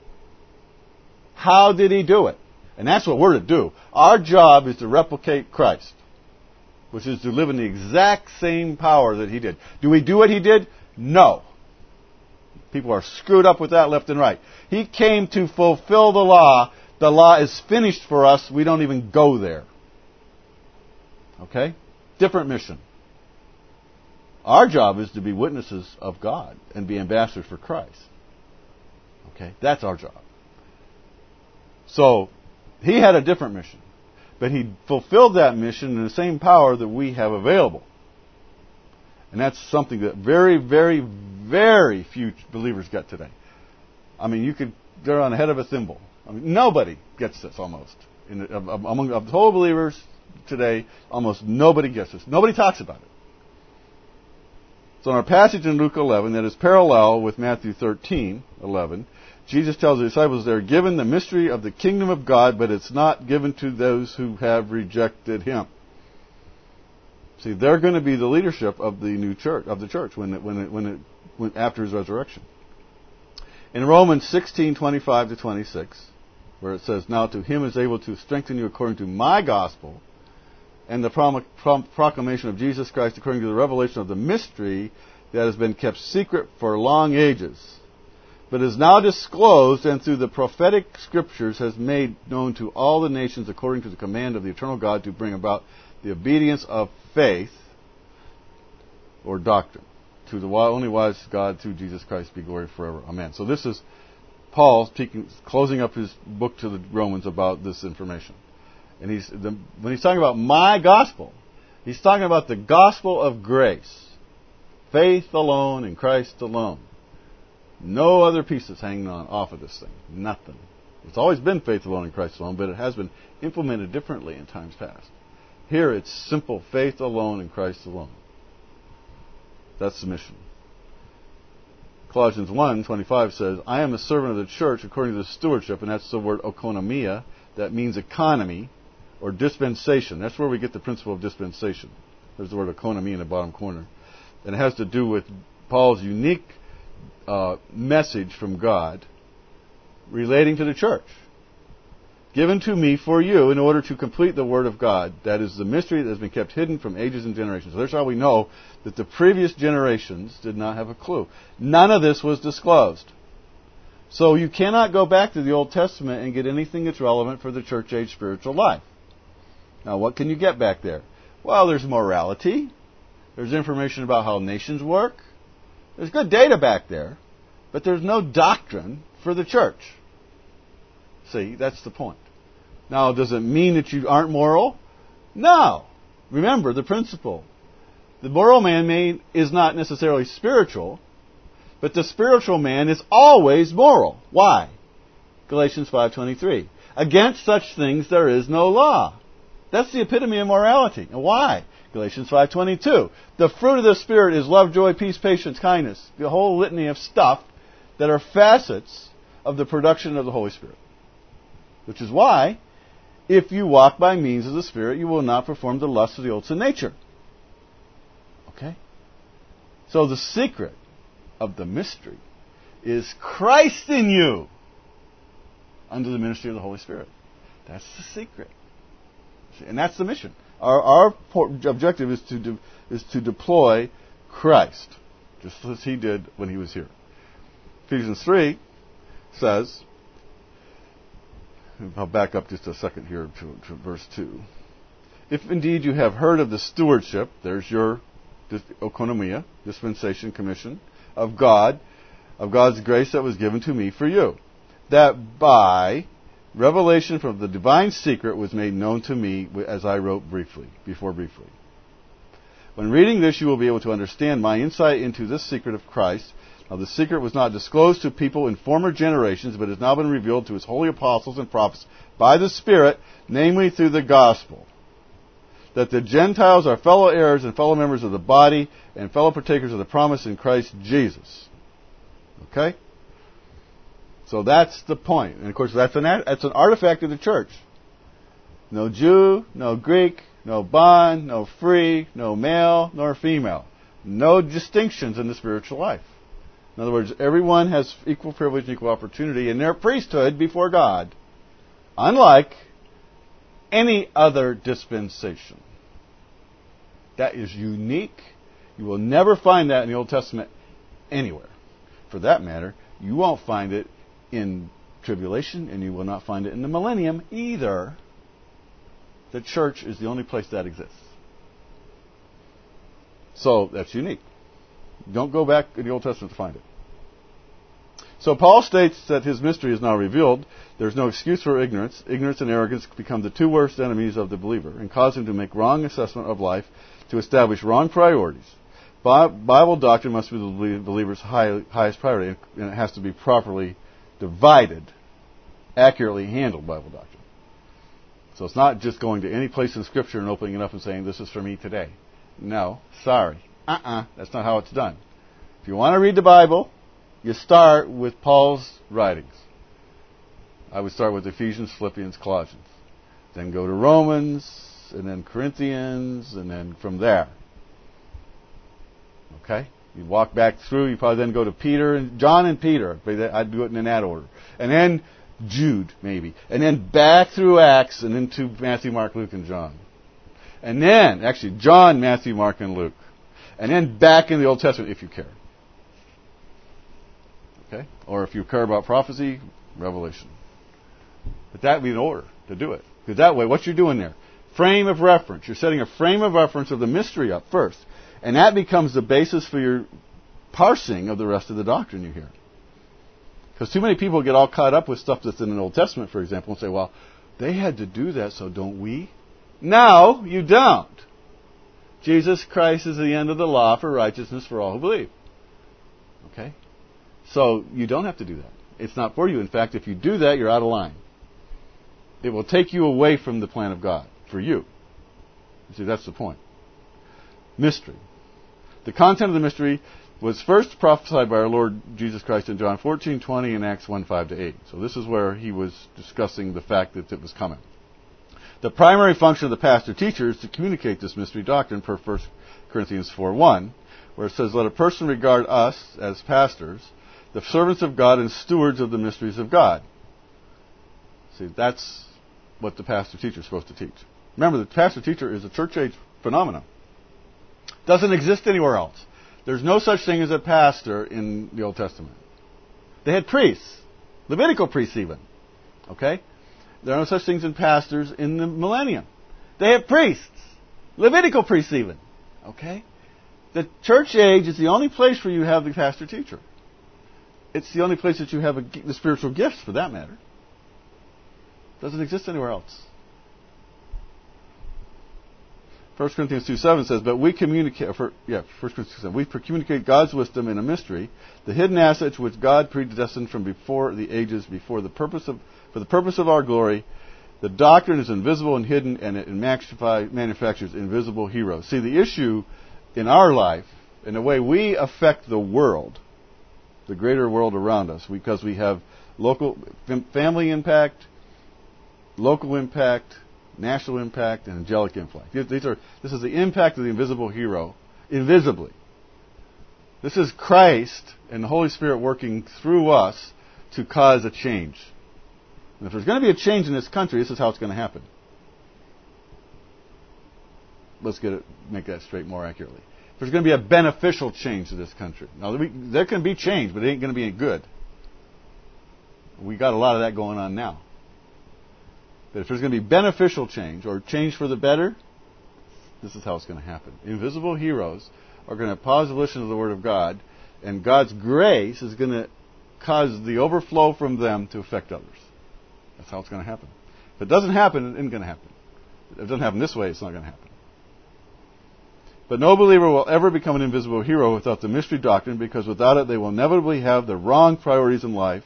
[SPEAKER 1] How did he do it? And that's what we're to do. Our job is to replicate Christ, which is to live in the exact same power that he did. Do we do what he did? No. People are screwed up with that left and right. He came to fulfill the law. The law is finished for us. We don't even go there. Okay? Different mission. Our job is to be witnesses of God and be ambassadors for Christ. Okay? That's our job. So, he had a different mission. But he fulfilled that mission in the same power that we have available. And that's something that very, very, very few believers get today. I mean, they're on the head of a thimble. I mean, nobody gets this almost. Among the whole believers today, almost nobody gets this. Nobody talks about it. So in our passage in Luke 11, that is parallel with Matthew 13:11, Jesus tells the disciples they're given the mystery of the kingdom of God, but it's not given to those who have rejected him. See, they're going to be the leadership of the new church, of the church, after his resurrection. In Romans 16:25-26, where it says, "Now to him is able to strengthen you according to my gospel, and the proclamation of Jesus Christ according to the revelation of the mystery that has been kept secret for long ages, but is now disclosed and through the prophetic scriptures has made known to all the nations according to the command of the eternal God to bring about the obedience of faith," or doctrine, "to the only wise God through Jesus Christ be glory forever. Amen." So this is Paul closing up his book to the Romans about this information. And when he's talking about my gospel, he's talking about the gospel of grace. Faith alone in Christ alone. No other pieces hanging on off of this thing. Nothing. It's always been faith alone in Christ alone, but it has been implemented differently in times past. Here it's simple faith alone in Christ alone. That's the mission. Colossians 1:25 says, "I am a servant of the church according to the stewardship," and that's the word oikonomia. That means economy or dispensation. That's where we get the principle of dispensation. There's the word economy in the bottom corner. And it has to do with Paul's unique message from God relating to the church. "Given to me for you in order to complete the word of God. That is the mystery that has been kept hidden from ages and generations." So there's how we know that the previous generations did not have a clue. None of this was disclosed. So you cannot go back to the Old Testament and get anything that's relevant for the church age spiritual life. Now, what can you get back there? Well, there's morality. There's information about how nations work. There's good data back there. But there's no doctrine for the church. See, that's the point. Now, does it mean that you aren't moral? No. Remember the principle. The moral man is not necessarily spiritual, but the spiritual man is always moral. Why? Galatians 5:23. "Against such things there is no law." That's the epitome of morality. And why? Galatians 5:22. "The fruit of the Spirit is love, joy, peace, patience, kindness." The whole litany of stuff that are facets of the production of the Holy Spirit. Which is why, if you walk by means of the Spirit, you will not perform the lusts of the old sin nature. Okay? So the secret of the mystery is Christ in you under the ministry of the Holy Spirit. That's the secret. And that's the mission. Our objective is to deploy Christ, just as he did when he was here. Ephesians 3 says, I'll back up just a second here to verse 2. "If indeed you have heard of the stewardship," there's your oikonomia, dispensation, commission, "of God, of God's grace that was given to me for you, that by revelation from the divine secret was made known to me as I wrote briefly. When reading this, you will be able to understand my insight into this secret of Christ. Now, the secret was not disclosed to people in former generations, but has now been revealed to his holy apostles and prophets by the Spirit, namely through the gospel, that the Gentiles are fellow heirs and fellow members of the body and fellow partakers of the promise in Christ Jesus." Okay? So that's the point. And of course, that's an artifact of the church. No Jew, no Greek, no bond, no free, no male nor female. No distinctions in the spiritual life. In other words, everyone has equal privilege and equal opportunity in their priesthood before God, unlike any other dispensation. That is unique. You will never find that in the Old Testament anywhere. For that matter, you won't find it in tribulation, and you will not find it in the millennium either. The church is the only place that exists. So that's unique. Don't go back in the Old Testament to find it. So Paul states that his mystery is now revealed. There's no excuse for ignorance. Ignorance and arrogance become the two worst enemies of the believer and cause him to make wrong assessment of life, to establish wrong priorities. Bible doctrine must be the believer's highest priority, and it has to be properly divided, accurately handled Bible doctrine. So it's not just going to any place in Scripture and opening it up and saying, "This is for me today." No, sorry. That's not how it's done. If you want to read the Bible, you start with Paul's writings. I would start with Ephesians, Philippians, Colossians. Then go to Romans, and then Corinthians, and then from there. Okay? You walk back through, you probably then go to Peter and John and Peter. I'd do it in that order. And then Jude, maybe. And then back through Acts and into Matthew, Mark, Luke, and John. And then, actually, John, Matthew, Mark, and Luke. And then back in the Old Testament, if you care. Okay? Or if you care about prophecy, Revelation. But that would be an order to do it. Because that way, what you're doing there, frame of reference. You're setting a frame of reference of the mystery up first. And that becomes the basis for your parsing of the rest of the doctrine you hear. Because too many people get all caught up with stuff that's in the Old Testament, for example, and say, well, they had to do that, so don't we? No, you don't. Jesus Christ is the end of the law for righteousness for all who believe. Okay? So you don't have to do that. It's not for you. In fact, if you do that, you're out of line. It will take you away from the plan of God for you. You see, that's the point. Mystery. The content of the mystery was first prophesied by our Lord Jesus Christ in John 14:20 and Acts 1:5-8. So this is where he was discussing the fact that it was coming. The primary function of the pastor-teacher is to communicate this mystery doctrine per 1 Corinthians 4:1, where it says, let a person regard us as pastors, the servants of God and stewards of the mysteries of God. See, that's what the pastor-teacher is supposed to teach. Remember, the pastor-teacher is a church-age phenomenon. Doesn't exist anywhere else. There's no such thing as a pastor in the Old Testament. They had priests, Levitical priests even. Okay? There are no such things as pastors in the millennium. They have priests, Levitical priests even. Okay? The church age is the only place where you have the pastor-teacher. It's the only place that you have the spiritual gifts, for that matter. Doesn't exist anywhere else. 1 Corinthians 2:7 says, but we communicate, 1 Corinthians 2:7, we communicate God's wisdom in a mystery, the hidden assets which God predestined from before the ages, for the purpose of our glory. The doctrine is invisible and hidden, and it manufactures invisible heroes. See, the issue in our life, in the way we affect the world, the greater world around us, because we have local family impact, local impact, national impact, and angelic impact. This is the impact of the invisible hero, invisibly. This is Christ and the Holy Spirit working through us to cause a change. And if there's going to be a change in this country, this is how it's going to happen. Let's make that straight more accurately. If there's going to be a beneficial change to this country. Now, there can be change, but it ain't going to be any good. We got a lot of that going on now. But if there's going to be beneficial change, or change for the better, this is how it's going to happen. Invisible heroes are going to pause the listen to the Word of God, and God's grace is going to cause the overflow from them to affect others. That's how it's going to happen. If it doesn't happen, it isn't going to happen. If it doesn't happen this way, it's not going to happen. But no believer will ever become an invisible hero without the mystery doctrine, because without it they will inevitably have the wrong priorities in life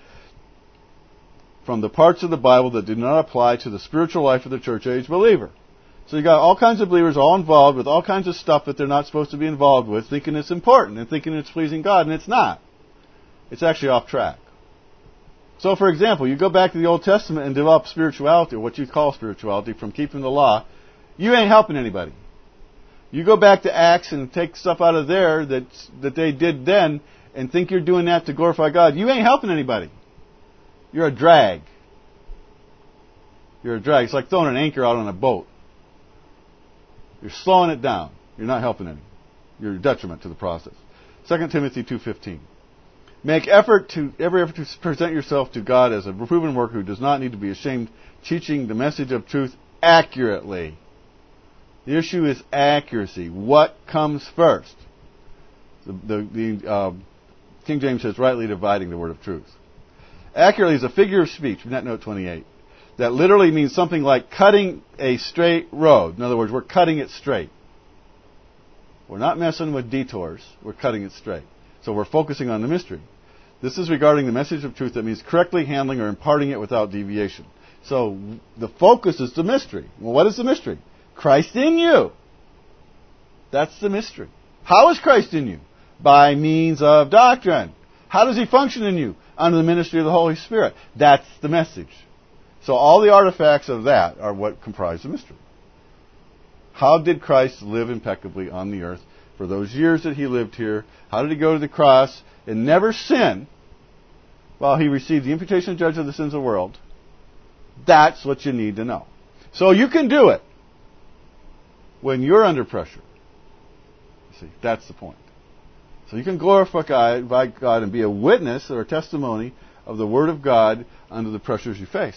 [SPEAKER 1] from the parts of the Bible that do not apply to the spiritual life of the church-age believer. So you got all kinds of believers all involved with all kinds of stuff that they're not supposed to be involved with, thinking it's important and thinking it's pleasing God, and it's not. It's actually off track. So, for example, you go back to the Old Testament and develop spirituality, or what you call spirituality, from keeping the law, you ain't helping anybody. You go back to Acts and take stuff out of there that they did then and think you're doing that to glorify God, you ain't helping anybody. You're a drag. You're a drag. It's like throwing an anchor out on a boat. You're slowing it down. You're not helping any. You're a detriment to the process. 2 Timothy 2:15. Make every effort to present yourself to God as a proven worker who does not need to be ashamed, teaching the message of truth accurately. The issue is accuracy. What comes first? The King James says, rightly dividing the word of truth. Accurately is a figure of speech, net note 28, that literally means something like cutting a straight road. In other words, we're cutting it straight. We're not messing with detours. We're cutting it straight. So we're focusing on the mystery. This is regarding the message of truth that means correctly handling or imparting it without deviation. So the focus is the mystery. Well, what is the mystery? Christ in you. That's the mystery. How is Christ in you? By means of doctrine. How does He function in you? Under the ministry of the Holy Spirit. That's the message. So all the artifacts of that are what comprise the mystery. How did Christ live impeccably on the earth for those years that he lived here? How did he go to the cross and never sin while he received the imputation of judgment of the sins of the world? That's what you need to know. So you can do it when you're under pressure. See, that's the point. So you can glorify God and be a witness or a testimony of the Word of God under the pressures you face.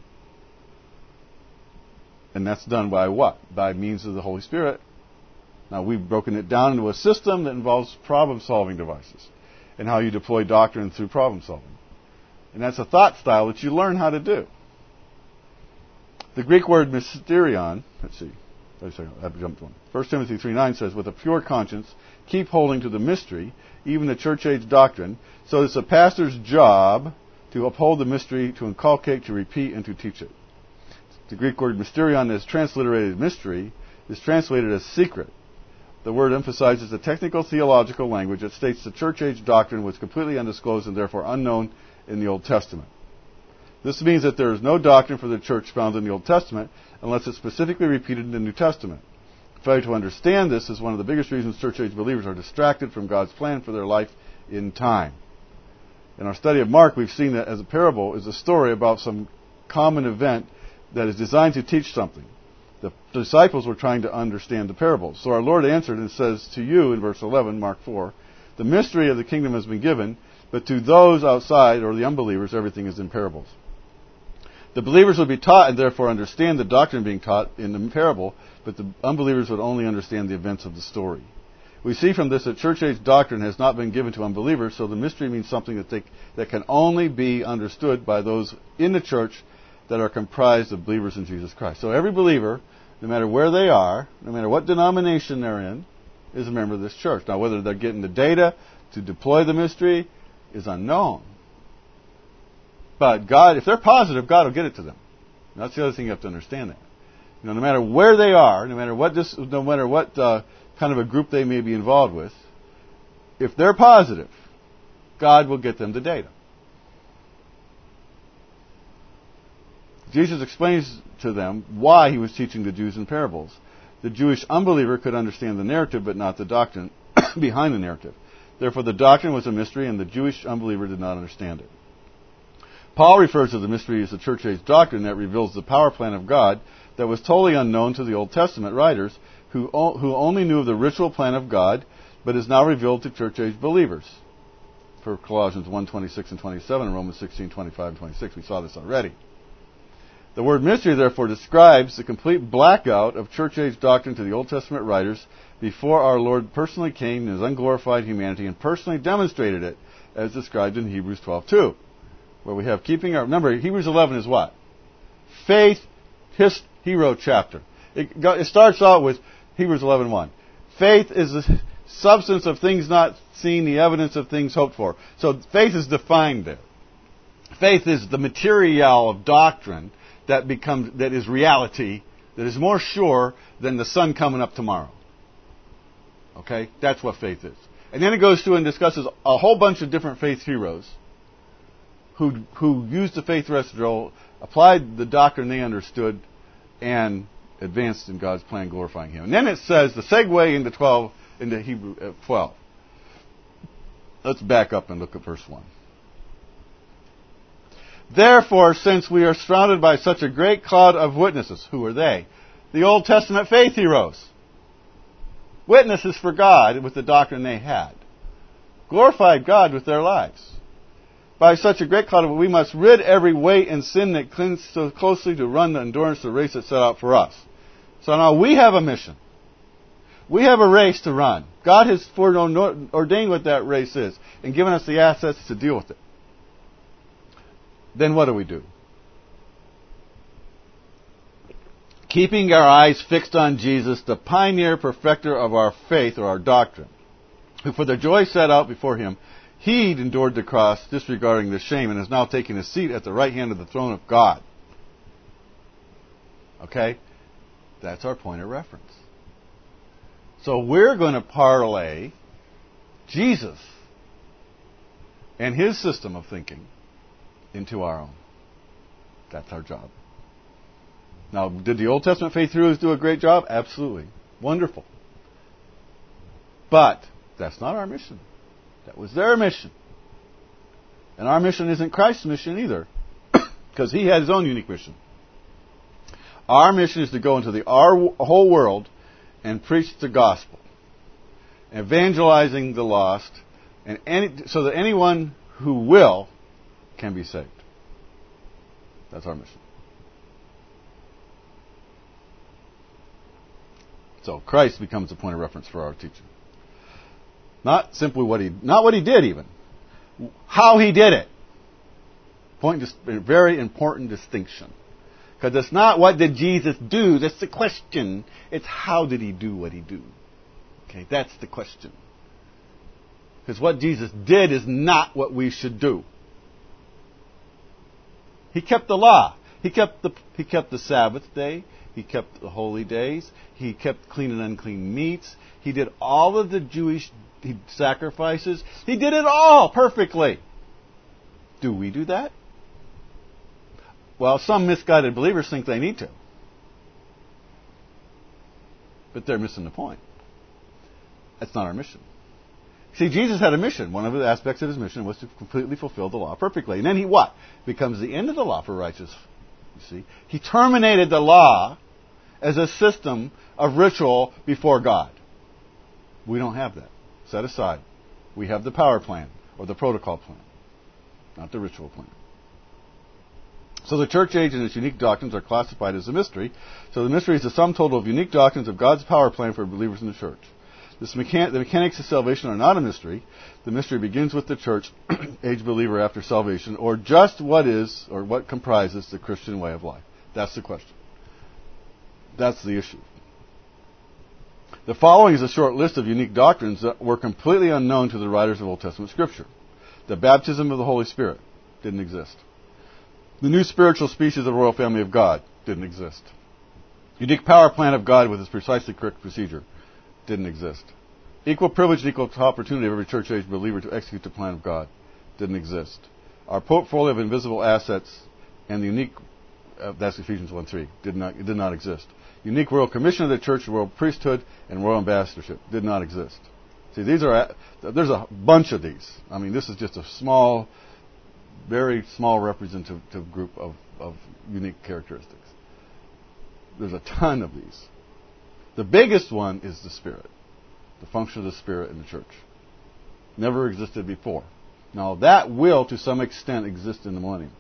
[SPEAKER 1] And that's done by what? By means of the Holy Spirit. Now, we've broken it down into a system that involves problem-solving devices and how you deploy doctrine through problem-solving. And that's a thought style that you learn how to do. The Greek word mysterion, let's see. I jumped one. 1 Timothy 3:9 says, with a pure conscience, keep holding to the mystery, even the church age doctrine. So it's a pastor's job to uphold the mystery, to inculcate, to repeat, and to teach it. The Greek word mysterion is transliterated mystery, is translated as secret. The word emphasizes the technical theological language that states the church age doctrine was completely undisclosed and therefore unknown in the Old Testament. This means that there is no doctrine for the church found in the Old Testament unless it's specifically repeated in the New Testament. Failure to understand this is one of the biggest reasons church-age believers are distracted from God's plan for their life in time. In our study of Mark, we've seen that as a parable is a story about some common event that is designed to teach something. The disciples were trying to understand the parable. So our Lord answered and says to you in verse 11, Mark 4, the mystery of the kingdom has been given, but to those outside, or the unbelievers, everything is in parables. The believers would be taught and therefore understand the doctrine being taught in the parable, but the unbelievers would only understand the events of the story. We see from this that church-age doctrine has not been given to unbelievers, so the mystery means something that can only be understood by those in the church that are comprised of believers in Jesus Christ. So every believer, no matter where they are, no matter what denomination they're in, is a member of this church. Now, whether they're getting the data to deploy the mystery is unknown. But God, if they're positive, God will get it to them. And that's the other thing you have to understand that. No matter where they are, no matter what kind of a group they may be involved with, if they're positive, God will get them the data. Jesus explains to them why he was teaching the Jews in parables. The Jewish unbeliever could understand the narrative, but not the doctrine behind the narrative. Therefore, the doctrine was a mystery, and the Jewish unbeliever did not understand it. Paul refers to the mystery as the church-age doctrine that reveals the power plan of God that was totally unknown to the Old Testament writers who only knew of the ritual plan of God, but is now revealed to church-age believers. For Colossians 1:26 and 27 and Romans 16:25 and 26, we saw this already. The word mystery, therefore, describes the complete blackout of church-age doctrine to the Old Testament writers before our Lord personally came in his unglorified humanity and personally demonstrated it, as described in Hebrews 12:2. Where we have remember, Hebrews 11 is what? Faith, hero chapter. It starts out with Hebrews 11:1. Faith is the substance of things not seen, the evidence of things hoped for. So faith is defined there. Faith is the material of doctrine that is reality, that is more sure than the sun coming up tomorrow. Okay? That's what faith is. And then it goes through and discusses a whole bunch of different faith heroes who used the faith recital, applied the doctrine they understood, and advanced in God's plan, glorifying him. And then it says, the segue into Hebrew 12. Let's back up and look at verse 1. Therefore, since we are surrounded by such a great cloud of witnesses, who are they? The Old Testament faith heroes. Witnesses for God with the doctrine they had. Glorified God with their lives. By such a great cloud, we must rid every weight and sin that clings so closely to run the endurance of the race that's set out for us. So now we have a mission. We have a race to run. God has ordained what that race is and given us the assets to deal with it. Then what do? Keeping our eyes fixed on Jesus, the pioneer perfecter of our faith or our doctrine, who for the joy set out before him, he endured the cross, disregarding the shame, and is now taking a seat at the right hand of the throne of God. Okay? That's our point of reference. So we're going to parlay Jesus and his system of thinking into our own. That's our job. Now, did the Old Testament faith heroes do a great job? Absolutely. Wonderful. But that's not our mission. That was their mission. And our mission isn't Christ's mission either, because he had his own unique mission. Our mission is to go into the whole world and preach the gospel, evangelizing the lost, and so that anyone who will can be saved. That's our mission. So Christ becomes a point of reference for our teaching. Not simply what he did even. How he did it. A very important distinction. Because it's not what did Jesus do, that's the question. It's how did he do what he do. Okay, that's the question. Because what Jesus did is not what we should do. He kept the law. He kept the Sabbath day. He kept the holy days. He kept clean and unclean meats. He did all of the Jewish sacrifices. He did it all perfectly. Do we do that? Well, some misguided believers think they need to. But they're missing the point. That's not our mission. See, Jesus had a mission. One of the aspects of his mission was to completely fulfill the law perfectly. And then he what? Becomes the end of the law for righteous. You see? He terminated the law as a system of ritual before God. We don't have that. Set aside. We have the power plan, or the protocol plan, not the ritual plan. So the church age and its unique doctrines are classified as a mystery. So the mystery is the sum total of unique doctrines of God's power plan for believers in the church. The mechanics of salvation are not a mystery. The mystery begins with the church age believer after salvation, or just what is, or what comprises the Christian way of life. That's the question. That's the issue. The following is a short list of unique doctrines that were completely unknown to the writers of Old Testament Scripture. The baptism of the Holy Spirit didn't exist. The new spiritual species of the royal family of God didn't exist. Unique power plan of God with its precisely correct procedure didn't exist. Equal privilege and equal opportunity of every church age believer to execute the plan of God didn't exist. Our portfolio of invisible assets and the unique, that's Ephesians 1:3, did not exist. Unique royal commission of the church, royal priesthood, and royal ambassadorship did not exist. See, there's a bunch of these. I mean, this is just a small, very small representative group of unique characteristics. There's a ton of these. The biggest one is the Spirit, the function of the Spirit in the church. Never existed before. Now, that will, to some extent, exist in the millennium.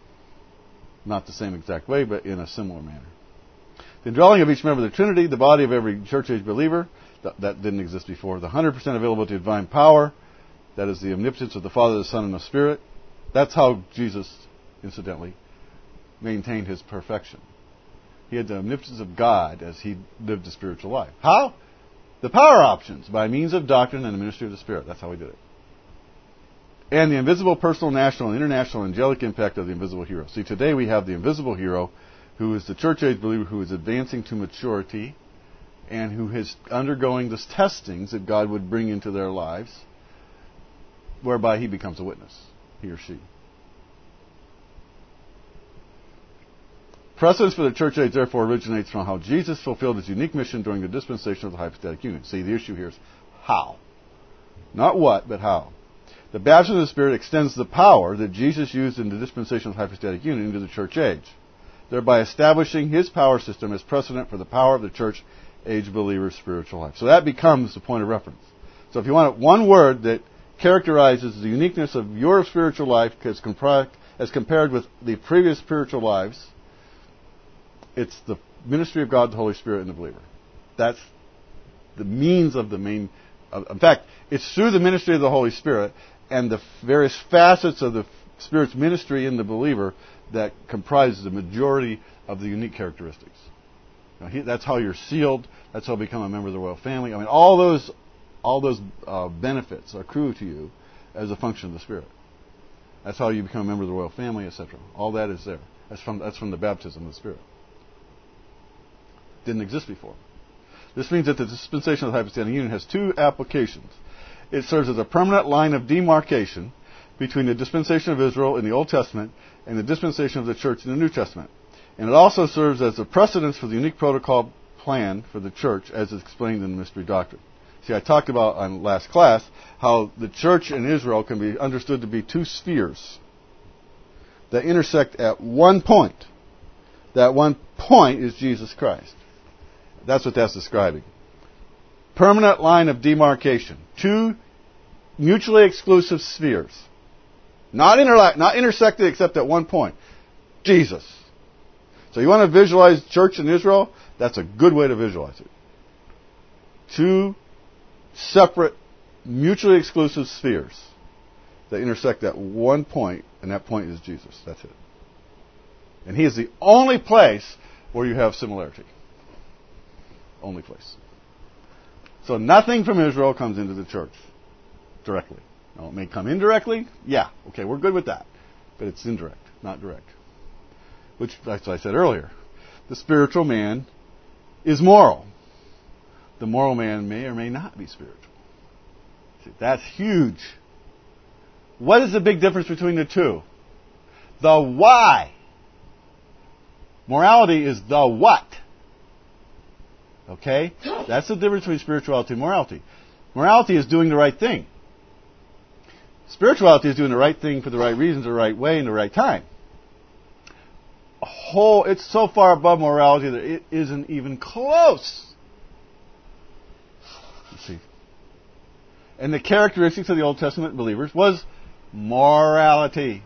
[SPEAKER 1] Not the same exact way, but in a similar manner. The indwelling of each member of the Trinity, the body of every church-age believer, that didn't exist before. The 100% availability of divine power, that is the omnipotence of the Father, the Son, and the Spirit. That's how Jesus, incidentally, maintained his perfection. He had the omnipotence of God as he lived a spiritual life. How? The power options, by means of doctrine and the ministry of the Spirit. That's how he did it. And the invisible personal, national, and international angelic impact of the invisible hero. See, today we have the invisible hero, who is the church-age believer who is advancing to maturity and who is undergoing the testings that God would bring into their lives, whereby he becomes a witness, he or she. Precedence for the church age, therefore, originates from how Jesus fulfilled his unique mission during the dispensation of the hypostatic union. See, the issue here is how. Not what, but how. The baptism of the Spirit extends the power that Jesus used in the dispensation of the hypostatic union into the church age, thereby establishing his power system as precedent for the power of the church age believer's spiritual life. So that becomes the point of reference. So if you want one word that characterizes the uniqueness of your spiritual life as compared with the previous spiritual lives, it's the ministry of God, the Holy Spirit, and the believer. That's the means of the main. In fact, it's through the ministry of the Holy Spirit and the various facets of the Spirit's ministry in the believer that comprises the majority of the unique characteristics. Now, that's how you're sealed. That's how you become a member of the royal family. I mean, all those benefits accrue to you as a function of the Spirit. That's how you become a member of the royal family, etc. All that is there. That's from the baptism of the Spirit. Didn't exist before. This means that the dispensation of the hypostatic union has two applications. It serves as a permanent line of demarcation between the dispensation of Israel in the Old Testament and the dispensation of the church in the New Testament. And it also serves as a precedence for the unique protocol plan for the church as explained in the mystery doctrine. See, I talked about on last class how the church in Israel can be understood to be two spheres that intersect at one point. That one point is Jesus Christ. That's what that's describing. Permanent line of demarcation. Two mutually exclusive spheres. Not intersected except at one point. Jesus. So you want to visualize church in Israel? That's a good way to visualize it. Two separate, mutually exclusive spheres that intersect at one point, and that point is Jesus. That's it. And He is the only place where you have similarity. Only place. So nothing from Israel comes into the church directly. Now, it may come indirectly. Yeah, okay, we're good with that. But it's indirect, not direct. Which, as I said earlier, the spiritual man is moral. The moral man may or may not be spiritual. See, that's huge. What is the big difference between the two? The why. Morality is the what. Okay? That's the difference between spirituality and morality. Morality is doing the right thing. Spirituality is doing the right thing for the right reasons, the right way, and the right time. It's so far above morality that it isn't even close. You see. And the characteristics of the Old Testament believers was morality.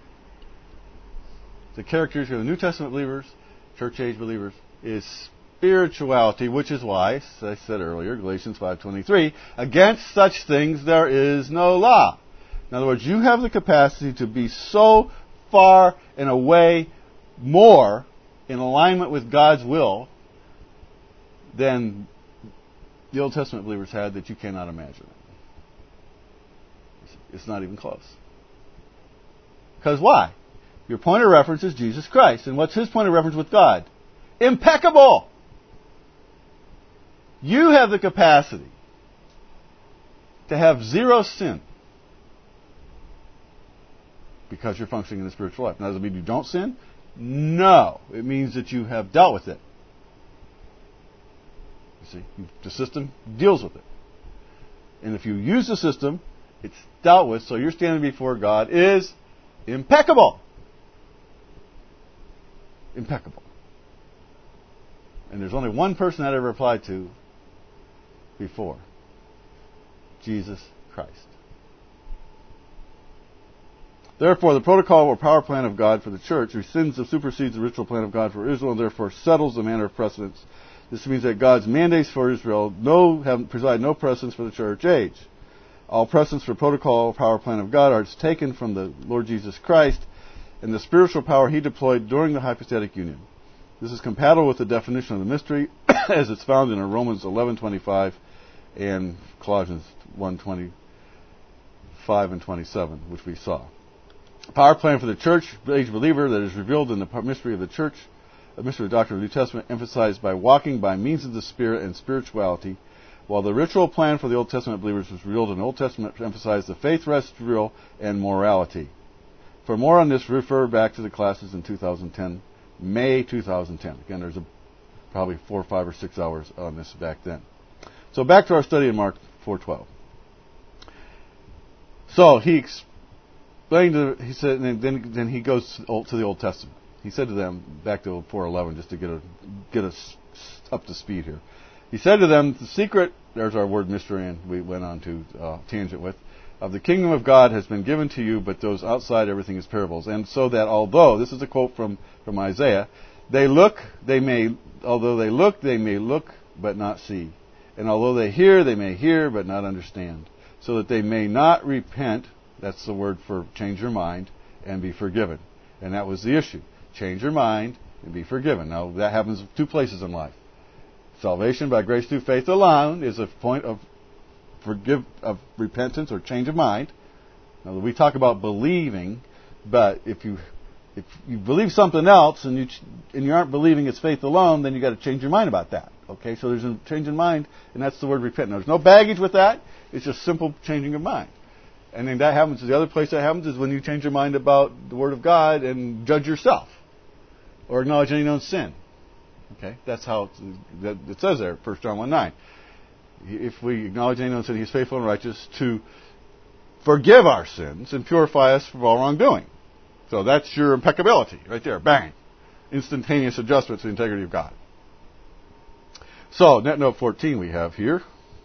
[SPEAKER 1] The characteristics of the New Testament believers, church age believers, is spirituality, which is why, as I said earlier, Galatians 5:23, against such things there is no law. In other words, you have the capacity to be so far and away more in alignment with God's will than the Old Testament believers had that you cannot imagine it. It's not even close. Because why? Your point of reference is Jesus Christ. And what's His point of reference with God? Impeccable! You have the capacity to have zero sin because you're functioning in the spiritual life. Now, does it mean you don't sin? No. It means that you have dealt with it. You see, the system deals with it. And if you use the system, it's dealt with, so your standing before God is impeccable. Impeccable. And there's only one person that ever applied to before. Jesus Christ. Therefore, the protocol or power plan of God for the church rescinds or supersedes the ritual plan of God for Israel and therefore settles the manner of precedence. This means that God's mandates for Israel preside no precedence for the church age. All precedence for protocol or power plan of God are taken from the Lord Jesus Christ and the spiritual power He deployed during the hypostatic union. This is compatible with the definition of the mystery as it's found in Romans 11:25 and Colossians 1:25 and 27, which we saw. The power plan for the church age believer that is revealed in the mystery of the church, the mystery of the doctrine of the New Testament, emphasized by walking by means of the Spirit and spirituality, while the ritual plan for the Old Testament believers was revealed in the Old Testament emphasized the faith, rest, rule, and morality. For more on this, refer back to the classes in 2010, May 2010. Again, there's probably 4, 5, or 6 hours on this back then. So back to our study in Mark 4:12. So he explained, he said, and then he goes to the Old Testament. He said to them, back to 4:11, just to get us up to speed here. He said to them, the secret, there's our word mystery, and we went on to tangent with, of the kingdom of God has been given to you, but those outside everything is parables. And so that although, this is a quote from Isaiah, they may look, but not see. And although they may hear, but not understand. So that they may not repent, that's the word for change your mind, and be forgiven. And that was the issue. Change your mind and be forgiven. Now, that happens two places in life. Salvation by grace through faith alone is a point of repentance or change of mind. Now, we talk about believing, but if you believe something else and you aren't believing it's faith alone, then you got to change your mind about that. Okay, so there's a change in mind, and that's the word repent. Now, there's no baggage with that. It's just simple changing of mind. And then that happens. The other place that happens is when you change your mind about the Word of God and judge yourself. or acknowledge any known sin. Okay, that's how it says there, 1 John 1:9. If we acknowledge any known sin, He's faithful and righteous to forgive our sins and purify us from all wrongdoing. So that's your impeccability right there. Bang. Instantaneous adjustment to the integrity of God. So, net note 14 we have here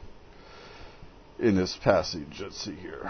[SPEAKER 1] in this passage. Let's see here.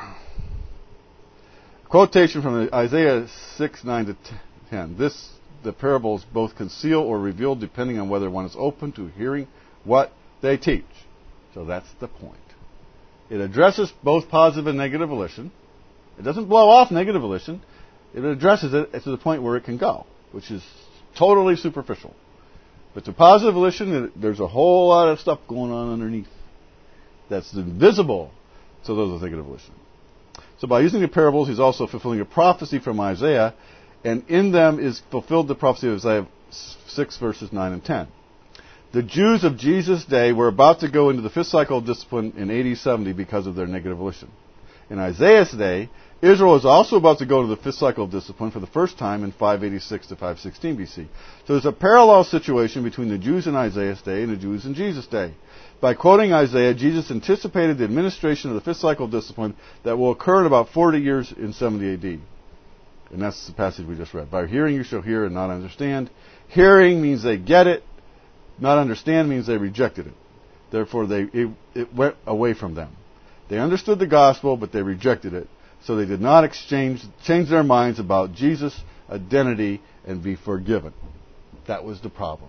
[SPEAKER 1] Quotation from Isaiah 6:9-10. The parables both conceal or reveal depending on whether one is open to hearing what they teach. So that's the point. It addresses both positive and negative volition. It doesn't blow off negative volition. It addresses it to the point where it can go, which is totally superficial. But to positive volition, there's a whole lot of stuff going on underneath that's invisible to those with negative volition. So by using the parables, he's also fulfilling a prophecy from Isaiah, and in them is fulfilled the prophecy of Isaiah 6 verses 9 and 10. The Jews of Jesus' day were about to go into the fifth cycle of discipline in AD 70 because of their negative volition. In Isaiah's day, Israel is also about to go into the fifth cycle of discipline for the first time in 586 to 516 BC. So there's a parallel situation between the Jews in Isaiah's day and the Jews in Jesus' day. By quoting Isaiah, Jesus anticipated the administration of the fifth cycle of discipline that will occur in about 40 years in 70 AD. And that's the passage we just read. By hearing you shall hear and not understand. Hearing means they get it. Not understand means they rejected it. Therefore, it went away from them. They understood the gospel, but they rejected it. So they did not change their minds about Jesus' identity and be forgiven. That was the problem.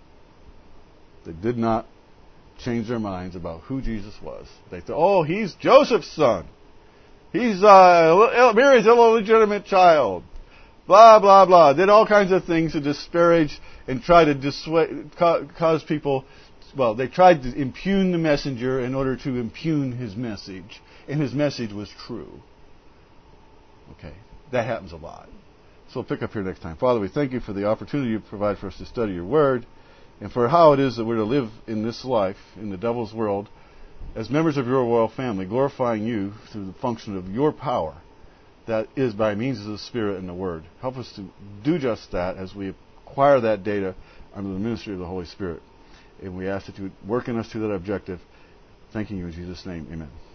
[SPEAKER 1] They did not change their minds about who Jesus was. They thought, oh, he's Joseph's son. He's Mary's illegitimate child. Blah, blah, blah. Did all kinds of things to disparage and try to dissuade, cause people. Well, they tried to impugn the messenger in order to impugn his message. And his message was true. Okay, that happens a lot. So we'll pick up here next time. Father, we thank you for the opportunity you provide for us to study your word and for how it is that we're to live in this life, in the devil's world, as members of your royal family, glorifying you through the function of your power that is by means of the Spirit and the Word. Help us to do just that as we acquire that data under the ministry of the Holy Spirit. And we ask that you work in us to that objective. Thanking you in Jesus' name. Amen.